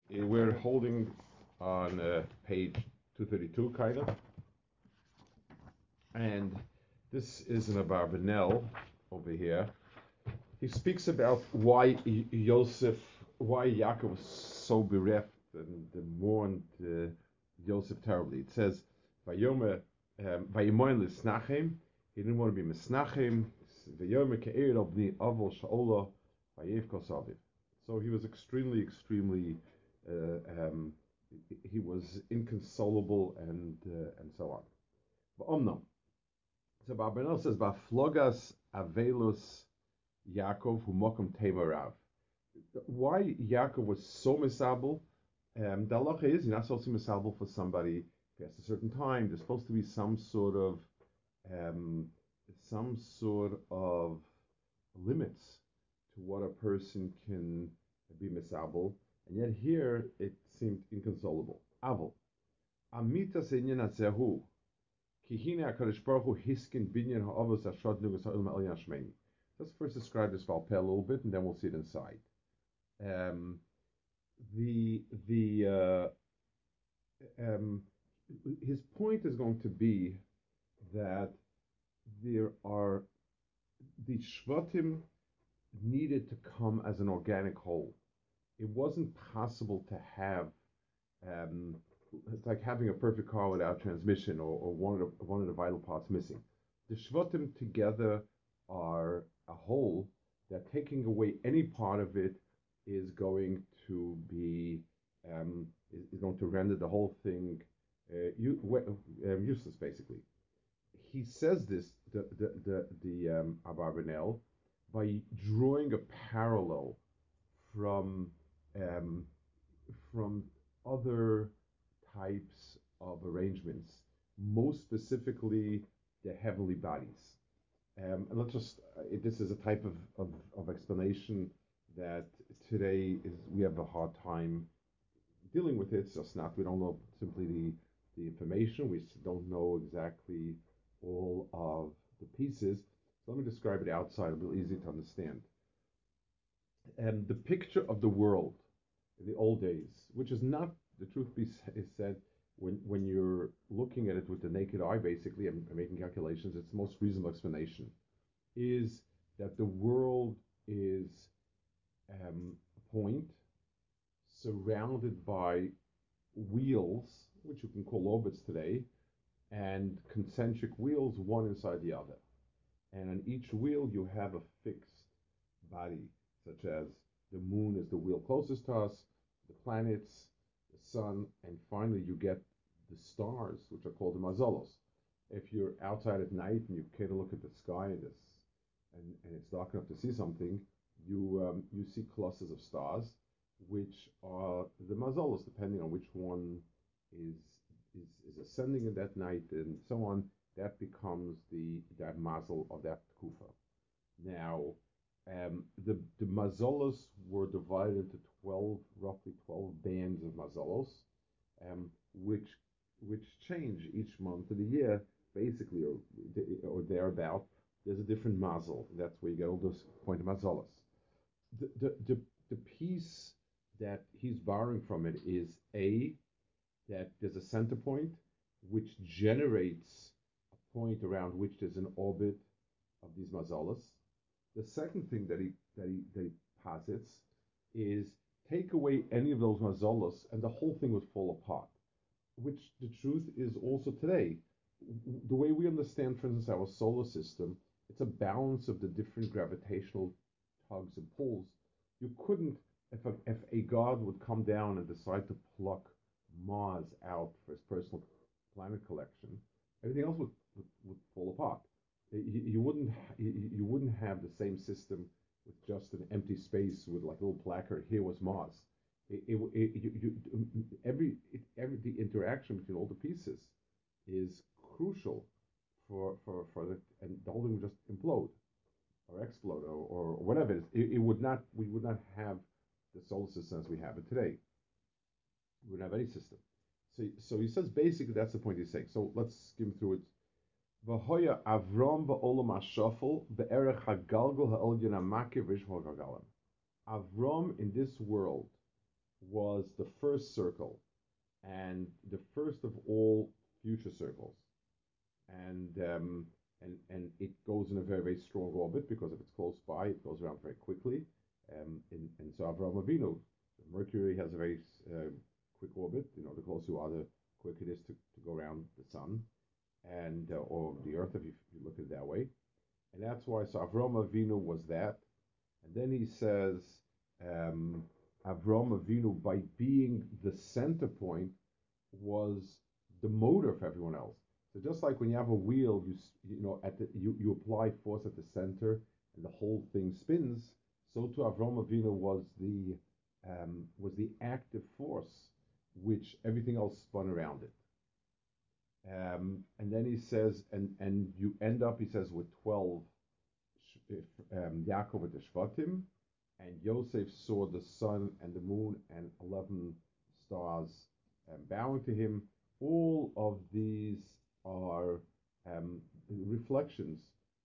We're holding on page 232, kind of, and this is an Abarbanel over here. He speaks about why Yosef, why Yaakov was so bereft and mourned Yosef terribly. It says, "Vayomer, Vayomer lisnachem." He didn't want to be misnachem. Vayomer ke'er al bni avol sha'ola vayev kosaviv. So he was extremely. Uh, um, he was inconsolable and so on. V'omnam. So Barbanel says, "Vaflogas avelus Yaakov who mokum tevarav." Why Yaakov was so misable? The halacha is you're not supposed to be misable for somebody past a certain time. There's supposed to be um, some sort of limits to what a person can be misable, and yet here it seemed inconsolable. Aval amita seinyan azehu kihine hakadosh baruch hu hiskin binyan ha'avos ashad nugas ha'ilma el yashmeini. Let's first describe this Valpeh a little bit, and then we'll see it inside. Um, the um, his point is going to be that there are the Shvatim needed to come as an organic whole. It wasn't possible to have um, it's like having a perfect car without transmission or one of the vital parts missing. The Shvatim together are a whole that taking away any part of it is going to be is going to render the whole thing useless, basically. He says this the Abarbanel by drawing a parallel from um, from other types of arrangements, most specifically the heavenly bodies. And let's just, this is a type of explanation that today is we have a hard time dealing with it. It's just not, we don't know simply the information. We don't know exactly all of the pieces. So let me describe it outside, a little easy to understand. And the picture of the world in the old days, which is not, the truth be is said, when you're looking at it with the naked eye, basically, and making calculations, it's the most reasonable explanation, is that the world is a point surrounded by wheels, which you can call orbits today, and concentric wheels, one inside the other. And on each wheel, you have a fixed body, such as the moon is the wheel closest to us, the planets, the sun, and finally you get the stars, which are called the mazalos. If you're outside at night and you care to look at the sky and it's dark enough to see something, you see clusters of stars, which are the mazalos, depending on which one is is ascending in that night and so on. That becomes that mazel of that kufa. Now, the mazolos were divided into 12, roughly 12 bands of mazolos, which change each month of the year, basically, or thereabout. There's a different mazel. That's where you get all those point of mazolos. The, the, the, the piece that he's borrowing from it is that there's a center point which generates a point around which there's an orbit of these mazalas. The second thing that he posits is take away any of those mazalas and the whole thing would fall apart. Which the truth is also today. The way we understand, for instance, our solar system, it's a balance of the different gravitational tugs and pulls. You couldn't, if a god would come down and decide to pluck Mars out for his personal planet collection, everything else would fall apart. You wouldn't have the same system with just an empty space with like a little placard. Here was Mars. Every the interaction between all the pieces is crucial for the, and the whole thing would just implode or explode or whatever it would not, we would not have the solar system as we have it today. We wouldn't have any system. So he says basically that's the point he's saying. So let's skim through it. V'hoya Avram ba'olam hashafel be'erech hagalgal ha'elyon ha'makiv v'ishmo ha'gagalim. Avram in this world was the first circle and the first of all future circles. And it goes in a very, very strong orbit because if it's close by, it goes around very quickly. And so Avraham Avinu, Mercury has a very quick orbit. The closer you are, the quicker it is to go around the sun and or the earth if you look at it that way. And that's why so Avraham Avinu was that. And then he says Avraham Avinu, by being the center point, was the motor for everyone else. So just like when you have a wheel, you apply force at the center, and the whole thing spins. So to Avram Avinu was the active force, which everything else spun around it. And then he says, and you end up, he says, with 12 Yaakov with the Shvatim, and Yosef saw the sun and the moon and 11 stars bowing to him. All of these are reflections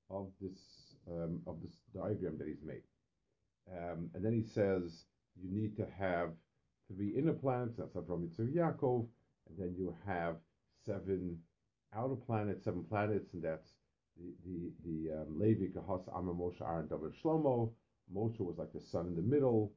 of this diagram that he's made. And then he says you need to have three inner planets. That's from Yitzhak Yaakov, and then you have seven outer planets, seven planets, and that's the Levi, Kahas, Amar, Moshe, Aaron, David, Shlomo. Moshe was like the sun in the middle,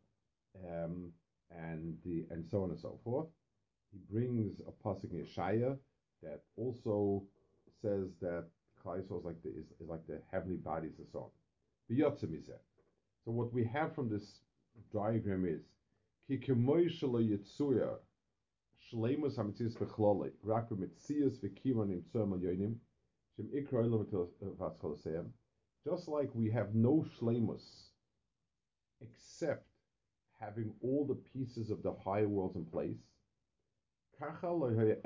and so on and so forth. He brings a pasuk in Yeshaya that also says that Klal Yisrael is like the heavenly bodies and so on. B'yotzim is that. So what we have from this diagram is Ki kemoy shelo yitzuya shleimus hamitzias bechloli rak b'mitzias v'kivan im tzom yonim shem ikra olam v'atzcholoseim. Just like we have no shleimus except having all the pieces of the higher worlds in place. Klal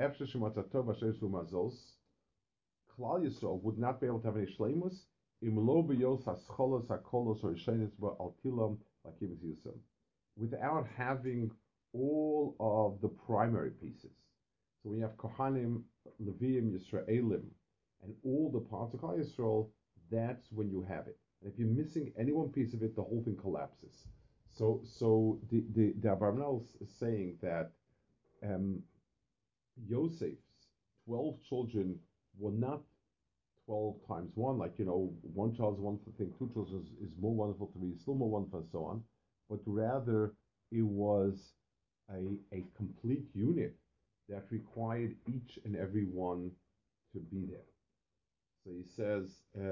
Yisrael would not be able to have any shleimus without having all of the primary pieces. So when you have Kohanim, Leviim, Yisraelim, and all the parts of Klal Yisrael, that's when you have it. And if you're missing any one piece of it, the whole thing collapses. So the Abarbanel is saying that Yosef's 12 children were not 12 times one, like, one child's one thing, two children is more wonderful to me, still more wonderful, and so on. But rather, it was a complete unit that required each and every one to be there. So he says,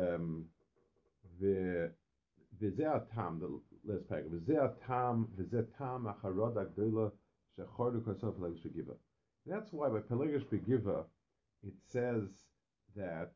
the tam, the last paragraph, the tam acharod agdola shechordu kosov pelegish begiva. That's why by pelegish begiva, it says that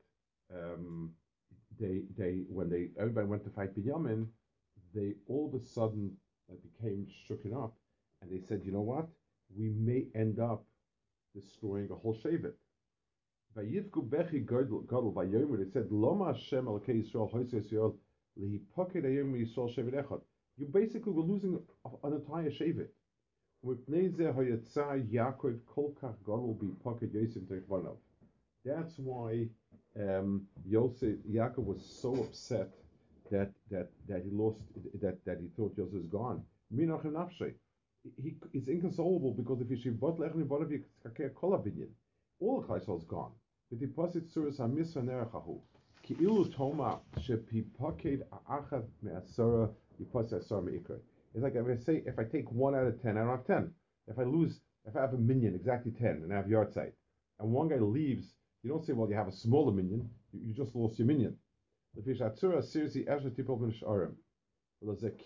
everybody went to fight Binyamin, they all of a sudden became shooken up, and they said, you know what? We may end up destroying a whole shevet. Vayivku bechi gadol vayomer. They said, Loma Hashem Elokei Yisrael Hoisei Yisrael lihipoked hayom Yisrael shevet echad. You basically were losing an entire shevet. Mipnei zeh hayatzar Yaakov kol kach gadol bipoked Yosef techvanav. That's why Yaakov was so upset that he lost, that he thought Yosef is gone. Minach nafshe. It's inconsolable because if you shivot lechni barav yikaker kol abinyan, all the Klal is gone. The deposit suras hamisva nerechahu ki ilu toma shepipaked aachad me'asara yiposet asar meikra. It's like if I take 1 out of 10, I don't have 10. If I have a minion, exactly 10, and I have yard site, and one guy leaves, you don't say, well, you have a smaller minion, you just lost your minion. And that's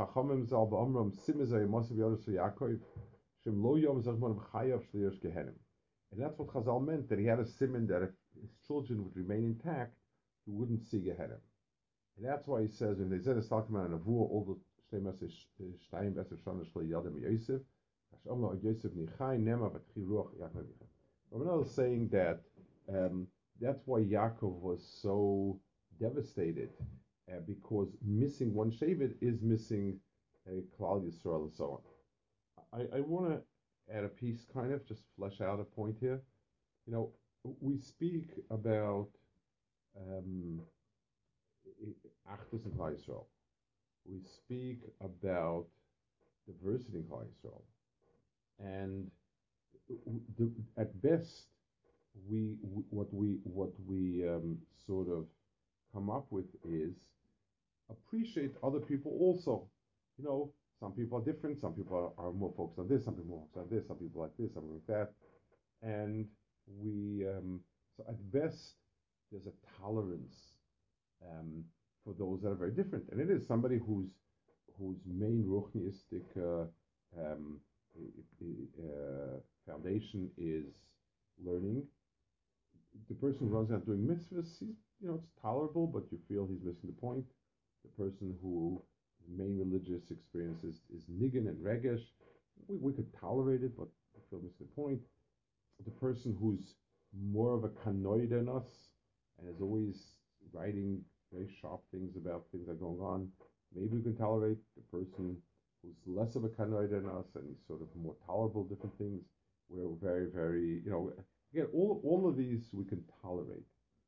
what Chazal meant, that he had a simon that if his children would remain intact, he wouldn't see Gehenim. And that's why he says, when they said it's talking about Nevuah, all the Shtayim Veser Shana Shlo Yadam Yosef, Hashem Yosef Nichai Nema Vatchi Ruach Yaakov. Rabbanel is saying that that's why Yaakov was so devastated, because missing one Shevet is missing Klal Yisrael and so on. I want to add a piece, kind of, just flesh out a point here. We speak about Achdus in Klal Yisrael. We speak about diversity in Klal Yisrael. And at best, what we sort of come up with is appreciate other people also. You know, some people are different. Some people are more focused on this. Some people more focused on this. Some people like this. Some like that. And we so at best there's a tolerance um, for those that are very different. And it is somebody whose main ruchniistic um, foundation is learning. The person who runs out doing mitzvahs, it's tolerable, but you feel he's missing the point. The person who main religious experience is niggin and regesh, we could tolerate it, but we feel missing the point. The person who's more of a kanoid than us and is always writing very sharp things about things that are going on, maybe we can tolerate. The person who's less of a kanoid than us and he's sort of more tolerable different things, we're very, very, again, all of these we can tolerate.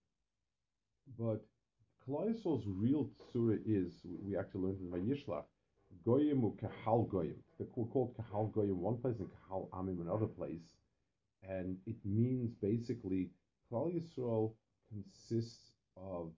But Klaisol's real tsura is, we actually learned in Vayishlach, Goyim u Kahal Goyim. They're called Kahal Goyim one place and Kahal Amim another place. And it means basically, Klal Yisrael consists of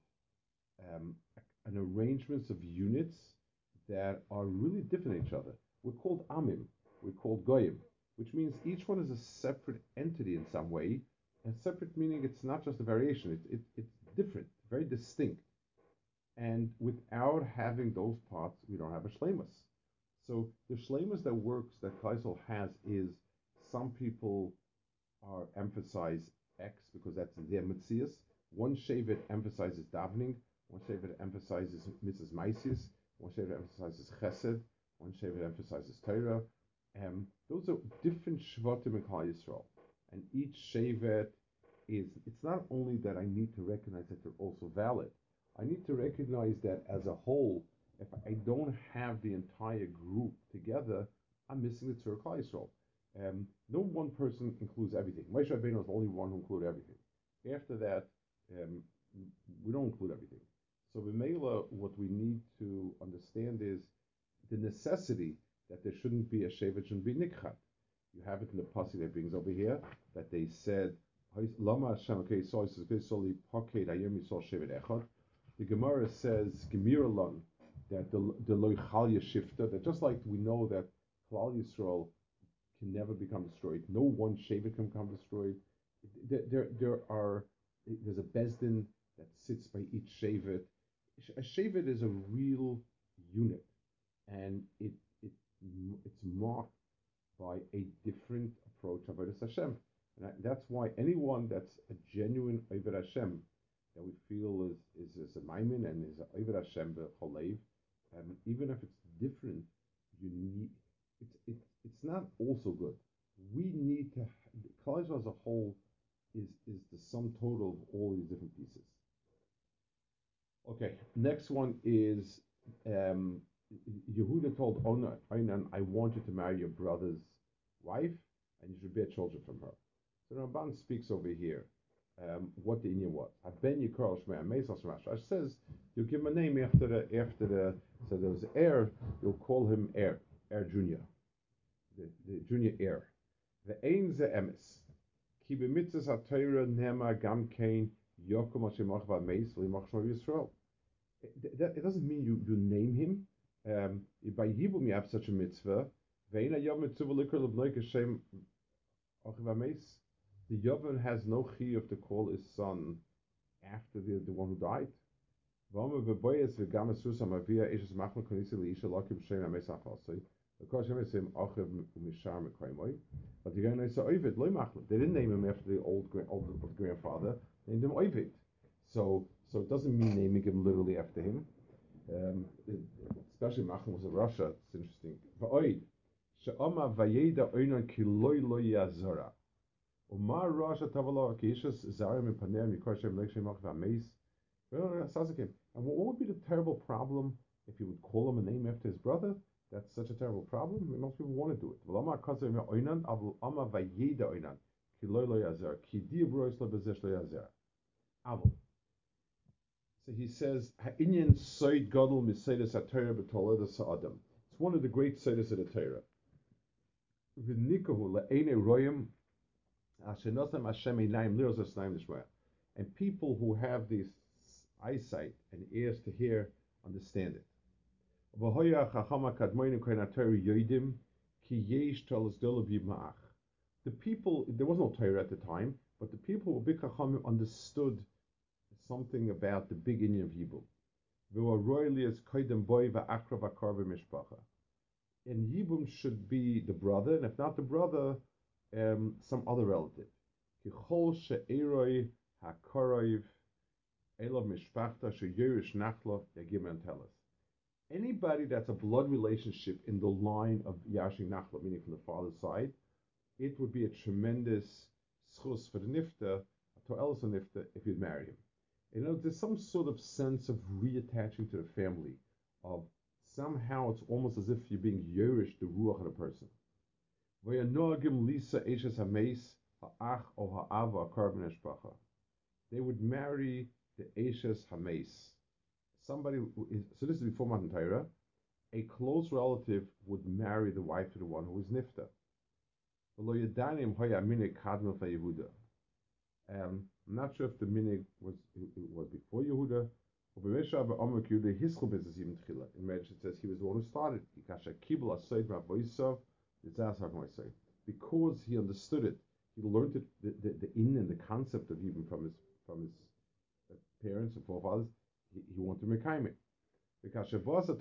an arrangements of units that are really different than each other. We're called Amim, we're called Goyim, which means each one is a separate entity in some way. And separate meaning it's not just a variation, it's different, very distinct. And without having those parts, we don't have a shlemus. So the shlemus that works, that Kleisel has, is some people are emphasize X because that's their mitzias. One shevet emphasizes davening, one shevet emphasizes Mrs. Maisis, one shevet emphasizes chesed, one shevet emphasizes Torah. Those are different shvatim in Klal Yisrael. And each shevet it's not only that I need to recognize that they're also valid, I need to recognize that as a whole, if I don't have the entire group together, I'm missing the Tzur Klal Yisrael. No one person includes everything. Moshe Rabbeinu is the only one who included everything. After that, um, we don't include everything. So B'meila, what we need to understand is the necessity that there shouldn't be a shevet, shouldn't be nikchat. You have it in the pasuk that brings over here that they said, "Lama Hashem okay so soli paked ayom yisol shevet echad." The Gemara says Gemiralon that the loichal yeshifta, that just like we know that Klal Yisrael can never become destroyed. No one shevet can become destroyed. There's a bezdin that sits by each shevet. A shevet is a real unit, and it's marked by a different approach of Avodas Hashem. And that's why anyone that's a genuine Avodah Hashem that we feel is a Maimin and is a Avodah Hashem b'choleiv, even if it's different, you need it's not also good. We need to Klal Yisrael as a whole is the sum total of all these different pieces. Okay, next one is um, Yehuda told Onan, I want you to marry your brother's wife, and you should bear children from her. So Ramban speaks over here what the Indian was. Ben Yikar Shmei Mesas Rash says you give him a name after the so there's heir, you'll call him heir junior, the junior heir. The Ein Ze Emes. Ki b'mitzvahs ha-Torah nema gam kein yokom hashemach v'ameis v'limach shmo Yisrael. It doesn't mean you name him. By Yibum you have such a mitzvah. Ve'ena yom mitzvah likar l'bnoi kashem achivameis. The Yavin has no chiyuv to call his son after the one who died. V'omer v'boyes v'gam esus hamavia eshes machno konisi li'isha lakim shem ameis achasoi. Because Hashem is him achiv u'mishar mekayimoi. But the guy said Ovid loy machlo. They didn't name him after the old grandfather. They named him Ovid. So it doesn't mean naming him literally after him. Especially Machon was in Russia. It's interesting. Va'oid she'ama vayeda oinan ki loy loy yazora. Umar Rasha Tavalah Keishas Zarim and Panem Yikoshem Lekshem Machameis. And what would be the terrible problem if you would call him a name after his brother? That's such a terrible problem. Most people want to do it. So he says, "Ha'inyan soid gadol misaydas haTorah b'toledas ha'adam." It's one of the great soidas of the Torah. v'nikahu le'ene royim ashenosam Hashem einayim liros asnaim nishmaya. And people who have this eyesight and ears to hear understand it. V'hoya chachama kadmoinu koinatari yoidim ki yesh talas dolabi ma'ach. The people, there was no Torah at the time, but the people who were big chachamim understood something about the big Indian of Yibum. And Yibum should be the brother, and if not the brother, some other relative. Anybody that's a blood relationship in the line of Yashing Nachla, meaning from the father's side, it would be a tremendous schus for the nifta, to Elsa nifta, if you'd marry him. You know, there's some sort of sense of reattaching to the family, of somehow it's almost as if you're being yerish the ruach of the person. They would marry the Eshes Hames. Somebody who is, so this is before Matan Torah, a close relative would marry the wife of the one who is nifta. I'm not sure if the minig was before Yehuda. In marriage, it says he was the one who started. Because he understood it, he learned it, the in and the concept of even from his parents and forefathers. He wanted to make it. Because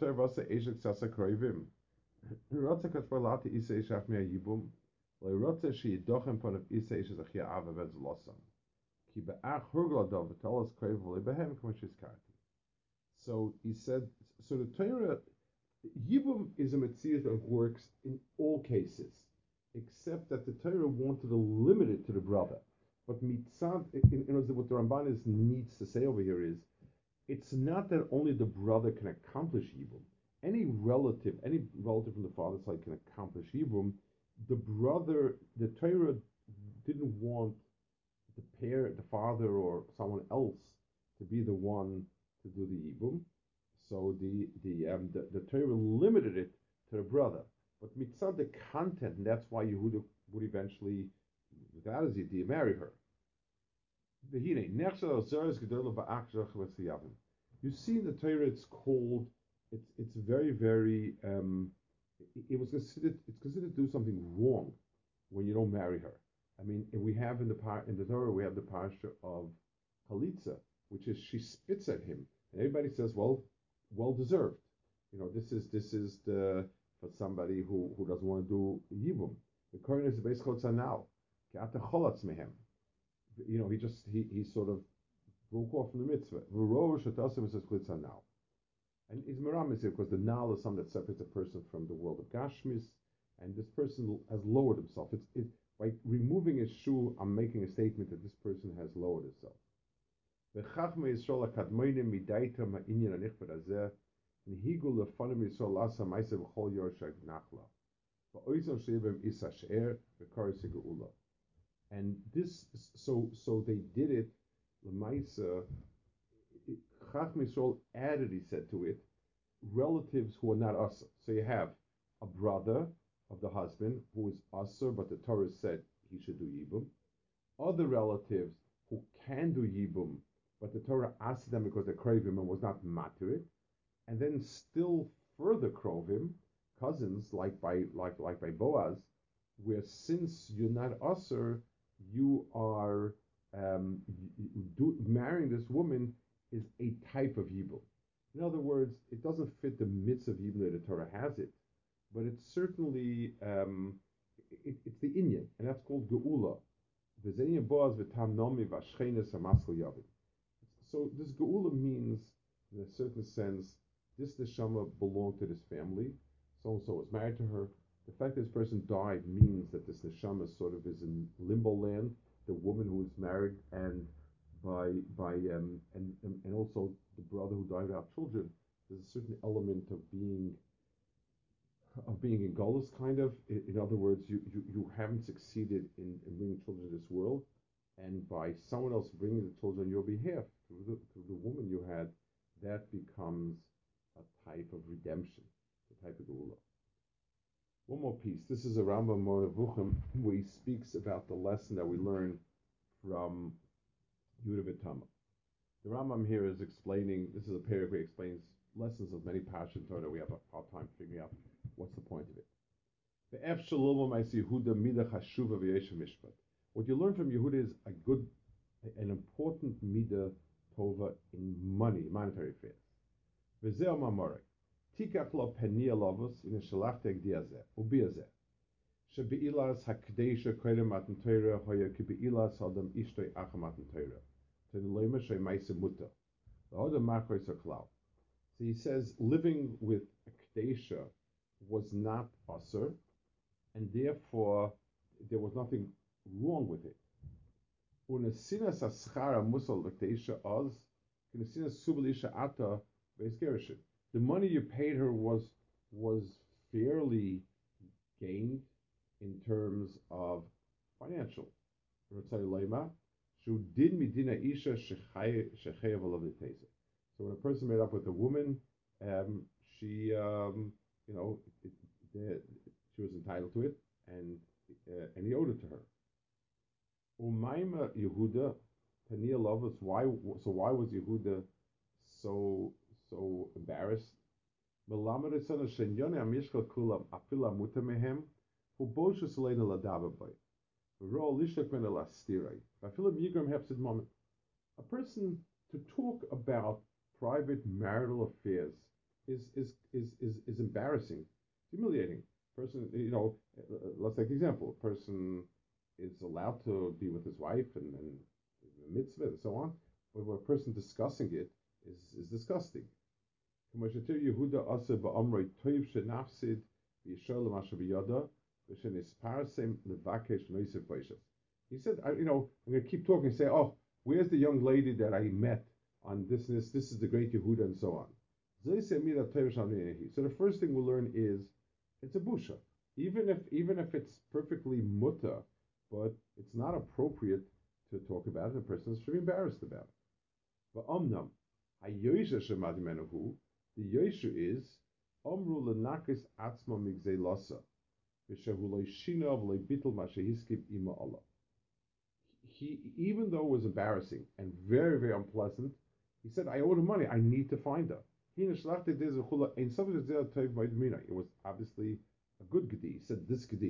so he said, so the Torah, Yibum is a mitzvah that works in all cases, except that the Torah wanted to limit it to the brother. But mitzad, what the Ramban needs to say over here is, it's not that only the brother can accomplish Yibum. Any relative from the father's side can accomplish Yibum. The Torah didn't want the father or someone else to be the one to do the Yibum. So the Torah limited it to the brother. But mitzad the content, and that's why Yehuda would eventually, that is, do you marry her? You see in the Torah, it's called, it's very, very, it was considered, it's considered to do something wrong when you don't marry her. I mean, we have in the Torah, we have the parasha of Chalitza, which is she spits at him, and everybody says, well deserved. You know, this is the for somebody who doesn't want to do Yibum. The Kohen is the base chotza now. You know, he sort of broke off from the mitzvah. Now. And is meramis because the nal is something that separates a person from the world of Gashmis, and this person has lowered himself. By removing his shoe, I'm making a statement that this person has lowered himself. And this, so they did it. Lemaisa, Chacham Yisrael added, he said to it, relatives who are not us. So you have a brother of the husband who is usher, but the Torah said he should do yibum. Other relatives who can do yibum, but the Torah asked them because they're krovim and was not matured. And then still further krovim, cousins like by Boaz, where since you're not usher, you are marrying this woman is a type of yibum. In other words, it doesn't fit the mitzvah of yibum that the Torah has it, but it's certainly it's the inyan, and that's called geula. So this geula means, in a certain sense, this neshama belonged to this family. So and so was married to her. The fact that this person died means that this neshama sort of is in limbo land. The woman who is married and and also the brother who died without children. There's a certain element of being in Golos, kind of. In other words, you haven't succeeded in bringing children to this world, and by someone else bringing the children on your behalf through the woman you had, that becomes a type of redemption, a type of gula. One more piece. This is a Rambam Moravuchim where he speaks about the lesson that we learn from Yehuda B'Tama. The Rambam here is explaining, this is a paragraph where he explains lessons of many Parshas Torah. We have a hard time figuring out what's the point of it. What you learn from Yehuda is an important midah tova in money, monetary affairs. V'zeh mamorek. Tikach lo penia lovos in a shalachtek diazeh, ubiazeh. Shebe'ilas hakdesha koydem matan Torah hoya ki be'ilas adam ishtoi acha matan Torah. Tenulema shei maise muta. The other macro is a cloud. So he says living with a kadesha was not usher, and therefore there was nothing wrong with it. Unesinas aschara musal kadesha oz, unesinas subelisha ata ve'esgerishin. The money you paid her was fairly gained in terms of financial. So when a person made up with a woman, she, she was entitled to it, and he owed it to her. Umayma Yehuda, Tania Lovas. Why? So why was Yehuda so embarrassed? Melamed etzana shenyone amishkal kulam afila muta mehem, hu boshus leina ladava bay. V'ro lishak ben elastirai. Afila migram hepsid moment. A person to talk about private marital affairs is embarrassing, humiliating. Person, let's take an example. A person is allowed to be with his wife and mitzvah and so on, but when a person discussing it is disgusting. Yehuda asa ba'amrei toiv shenafsid v'yishol l'masha b'yada v'shenisparasim levakesh noisef boishes. He said, I'm going to keep talking and say, oh, where's the young lady that I met on this and this? This is the great Yehuda and so on. So the first thing we'll learn is it's a busha. Even if it's perfectly muta, but it's not appropriate to talk about it, a person should be embarrassed about it. But omnam, hayosha shemadimenahu, the yoshu is omru lenakis atzma migzei lasa, v'shehu loishina v'loi bittel mashehiskiv ima Allah. He, even though it was embarrassing and very, very unpleasant, he said, I owe her money. I need to find her. It was obviously a good gedi. He said, this gedi.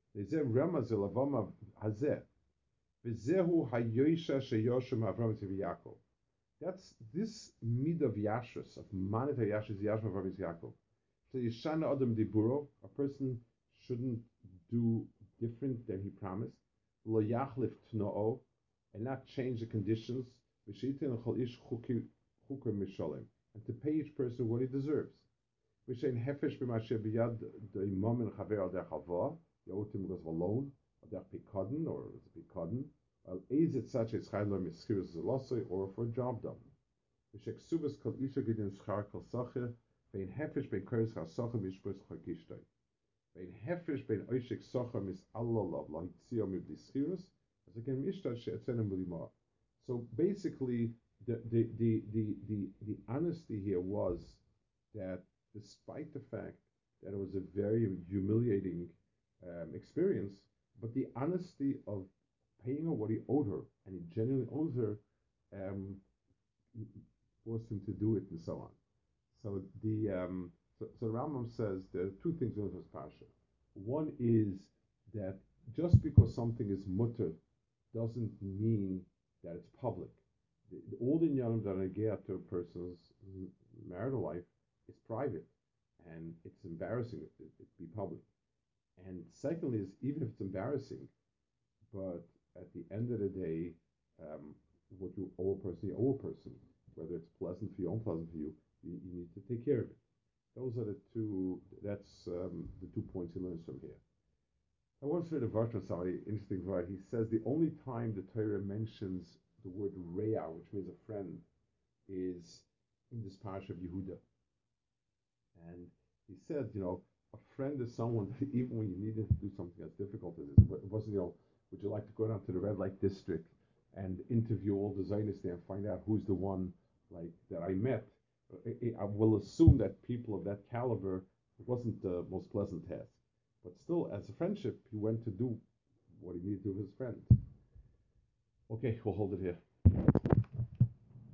That's this mid of Yashrus, of monetary Yashrus, Yashrus of Rabbi Yaakov. So Yishana Adam Diburo, a person shouldn't do different than he promised. Lo yachlif tno'o, and not change the conditions. V'sheitin chol ish chukim mishalim, and to pay each person what he deserves. V'shein hefesh b'masher b'yad do'imam and chaver al derech hava, yotim because of a loan, al derech pikadon, or it's a pikadon, al ezit such as chaylo miskiris zelosoi, or for a job done. V'shek subas kol isha gidin schar kol sacher, vein hefesh ben koris chasocher mishpos chakishtoi. Vein hefesh ben oishik socher mis allalav lahitzio mibli schiris, as again mishtad she'etzenem b'limah. So basically, the honesty here was that despite the fact that it was a very humiliating experience, but the honesty of paying her what he owed her, and he genuinely owes her, forced him to do it and so on. So so Rambam says there are two things in this parsha. One is that just because something is mutter doesn't mean that it's public. All the inyanim that I get to a person's marital life is private, and it's embarrassing if it be public. And secondly, is even if it's embarrassing, but at the end of the day, what you owe a person, you owe a person. Whether it's pleasant for you or unpleasant for you, you need to take care of it. Those are the two. That's the 2 points he learns from here. I once read a verse from somebody, interesting verse. He says the only time the Torah mentions the word Reah, which means a friend, is in this parish of Yehuda. And he said, a friend is someone that even when you needed to do something as difficult as this, it wasn't, would you like to go down to the red light district and interview all the Zionists there and find out who's the one like that I met? I will assume that people of that caliber, it wasn't the most pleasant task. But still, as a friendship, he went to do what he needed to with his friend. Okay, we'll hold it here.